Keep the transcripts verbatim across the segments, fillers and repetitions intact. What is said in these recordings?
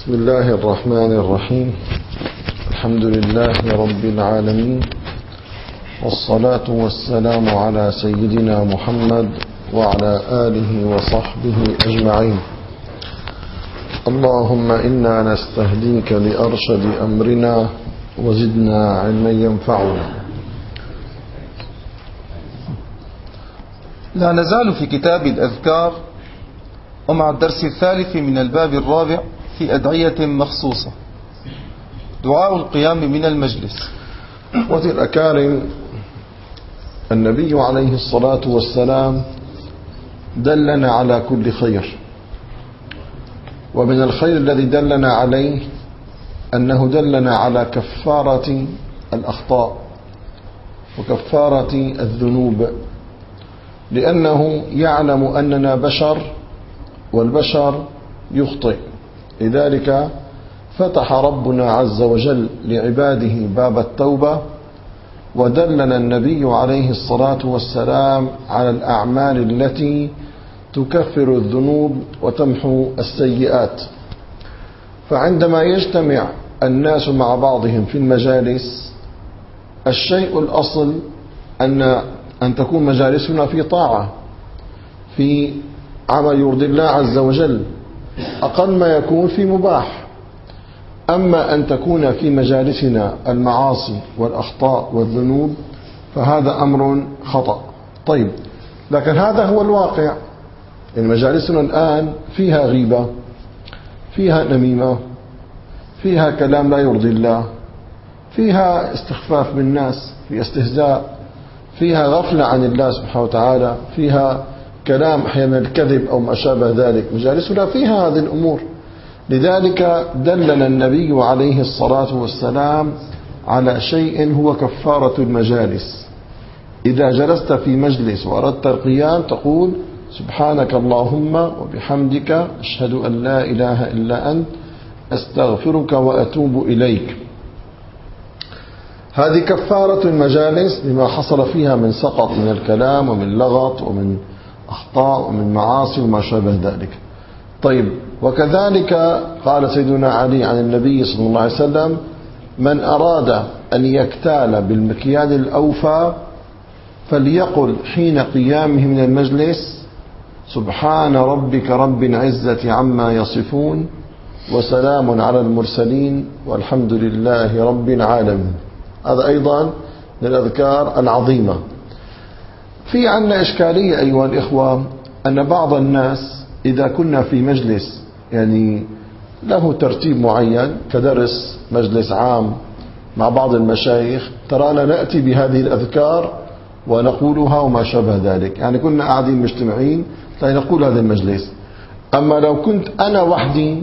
بسم الله الرحمن الرحيم. الحمد لله رب العالمين، والصلاة والسلام على سيدنا محمد وعلى آله وصحبه أجمعين. اللهم إنا نستهديك لأرشد أمرنا وزدنا علما ينفعنا. لا نزال في كتاب الأذكار، ومع الدرس الثالث من الباب الرابع في أدعية مخصوصة، دعاء القيام من المجلس. وفي الأكارم النبي عليه الصلاة والسلام دلنا على كل خير، ومن الخير الذي دلنا عليه أنه دلنا على كفارة الأخطاء وكفارة الذنوب، لأنه يعلم أننا بشر والبشر يخطئ. لذلك فتح ربنا عز وجل لعباده باب التوبة، ودلنا النبي عليه الصلاة والسلام على الأعمال التي تكفر الذنوب وتمحو السيئات. فعندما يجتمع الناس مع بعضهم في المجالس، الشيء الأصل أن أن تكون مجالسنا في طاعة، في عمل يرضي الله عز وجل، أقل ما يكون في مباح. أما أن تكون في مجالسنا المعاصي والأخطاء والذنوب فهذا أمر خطأ. طيب، لكن هذا هو الواقع. إن مجالسنا الآن فيها غيبة، فيها نميمة، فيها كلام لا يرضي الله، فيها استخفاف بالناس، فيها استهزاء، فيها غفلة عن الله سبحانه وتعالى، فيها كلام أحيانا الكذب أو ما شابه ذلك. مجالسنا فيها هذه الأمور. لذلك دلنا النبي عليه الصلاة والسلام على شيء هو كفارة المجالس. إذا جلست في مجلس وأردت القيام تقول: سبحانك اللهم وبحمدك، أشهد أن لا إله إلا أنت، أستغفرك وأتوب إليك. هذه كفارة المجالس لما حصل فيها من سقط من الكلام ومن لغط ومن أخطاء ومن معاصي وما شابه ذلك. طيب، وكذلك قال سيدنا علي عن النبي صلى الله عليه وسلم: من أراد أن يكتال بالمكيال الأوفى فليقل حين قيامه من المجلس: سبحان ربك رب العزة عما يصفون، وسلام على المرسلين، والحمد لله رب العالمين. هذا أيضا من الأذكار العظيمة. في عنا إشكالية أيها الإخوة، أن بعض الناس إذا كنا في مجلس يعني له ترتيب معين كدرس مجلس عام مع بعض المشايخ، ترانا نأتي بهذه الأذكار ونقولها وما شابه ذلك. يعني كنا قاعدين مجتمعين نقول هذا المجلس. أما لو كنت أنا وحدي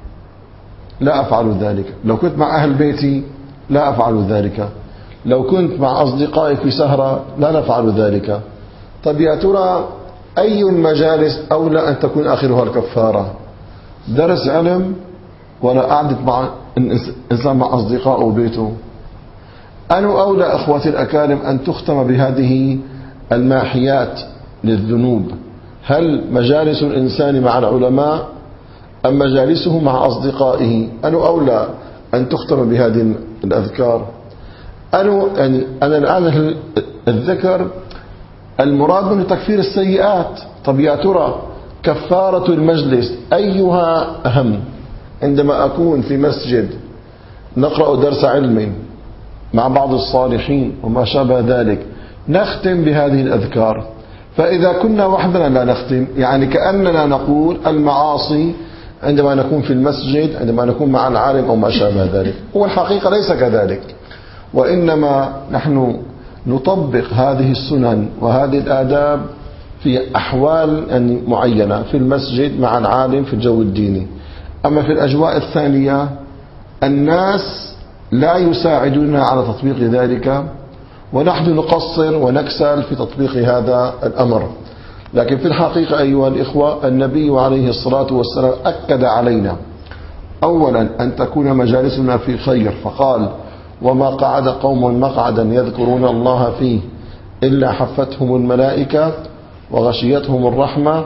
لا أفعل ذلك، لو كنت مع أهل بيتي لا أفعل ذلك، لو كنت مع أصدقائي في سهرة لا نفعل ذلك. طب يا ترى أي المجالس أولى أن تكون آخرها الكفارة؟ درس علم ولا قعدت مع إنسان مع أصدقائه وبيته؟ أنا أولى أخواتي الأكارم أن تختم بهذه الماحيات للذنوب. هل مجالس الإنسان مع العلماء أم مجالسه مع أصدقائه؟ أنا أولى أن تختم بهذه الأذكار. أنا يعني أنا الآن الذكر المراد من تكفير السيئات. طب يا ترى كفارة المجلس أيها أهم؟ عندما أكون في مسجد نقرأ درس علم مع بعض الصالحين وما شابه ذلك، نختم بهذه الأذكار. فإذا كنا وحدنا لا نختم، يعني كأننا نقول المعاصي عندما نكون في المسجد، عندما نكون مع العالم أو ما شابه ذلك. هو الحقيقة ليس كذلك، وإنما نحن نطبق هذه السنن وهذه الآداب في أحوال معينة، في المسجد مع العالم في الجو الديني. أما في الأجواء الثانية الناس لا يساعدوننا على تطبيق ذلك، ونحن نقصر ونكسل في تطبيق هذا الأمر. لكن في الحقيقة أيها الإخوة، النبي عليه الصلاة والسلام أكد علينا أولا أن تكون مجالسنا في خير، فقال: وما قعد قوم مقعدا يذكرون الله فيه إلا حفتهم الملائكة وغشيتهم الرحمة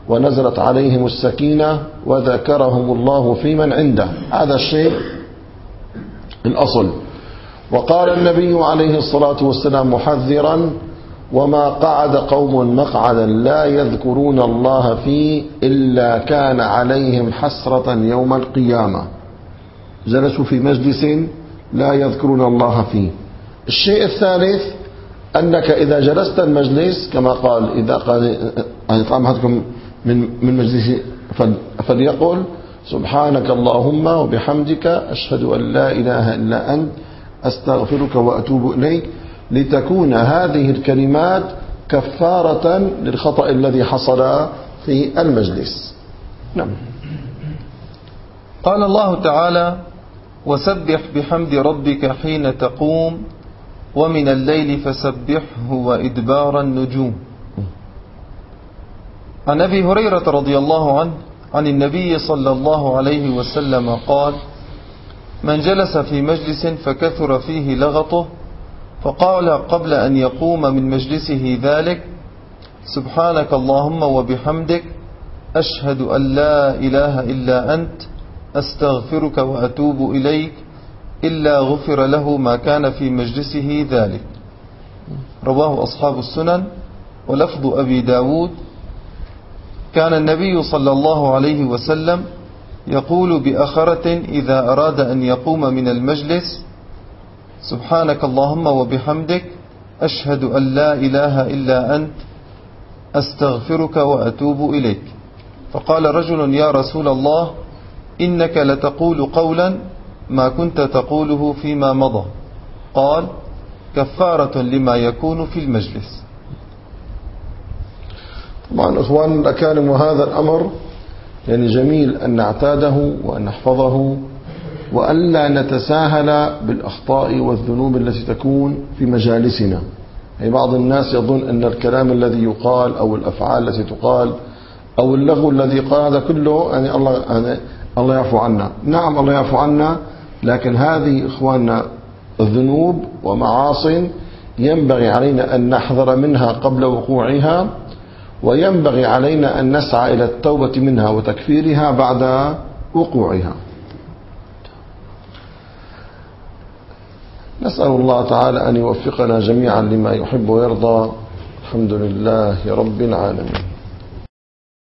ونزلت عليهم السكينة وذكرهم الله في من عنده. هذا الشيء الأصل. وقال النبي عليه الصلاة والسلام محذرا: وما قعد قوم مقعدا لا يذكرون الله فيه إلا كان عليهم حسرة يوم القيامة. جلسوا في مجلس لا يذكرون الله فيه. الشيء الثالث أنك إذا جلست المجلس كما قال: إذا قال قام أحدكم من من مجلس فليقل سبحانك اللهم وبحمدك أشهد أن لا إله إلا أنت أستغفرك وأتوب إليك، لتكون هذه الكلمات كفارة للخطأ الذي حصل في المجلس. نعم. قال الله تعالى: وسبح بحمد ربك حين تقوم ومن الليل فسبحه وإدبار النجوم. عن أبي هريرة رضي الله عنه عن النبي صلى الله عليه وسلم قال: من جلس في مجلس فكثر فيه لغطه فقال قبل أن يقوم من مجلسه ذلك: سبحانك اللهم وبحمدك أشهد أن لا إله إلا أنت أستغفرك وأتوب إليك، إلا غفر له ما كان في مجلسه ذلك. رواه أصحاب السنن. ولفظ أبي داود: كان النبي صلى الله عليه وسلم يقول بأخرة إذا أراد أن يقوم من المجلس: سبحانك اللهم وبحمدك أشهد أن لا إله إلا أنت أستغفرك وأتوب إليك. فقال رجل: يا رسول الله، إنك لتقول قولا ما كنت تقوله فيما مضى. قال: كفارة لما يكون في المجلس. طبعا أخوان الأكارم، وهذا الأمر يعني جميل أن نعتاده وأن نحفظه، وأن لا نتساهل بالأخطاء والذنوب التي تكون في مجالسنا. يعني بعض الناس يظن أن الكلام الذي يقال أو الأفعال التي تقال أو اللغو الذي يقال هذا كله يعني الله يعني الله يعفو عنا. نعم الله يعفو عنا، لكن هذه إخواننا الذنوب ومعاصٍ ينبغي علينا أن نحذر منها قبل وقوعها، وينبغي علينا أن نسعى إلى التوبة منها وتكفيرها بعد وقوعها. نسأل الله تعالى أن يوفقنا جميعا لما يحب ويرضى. الحمد لله رب العالمين.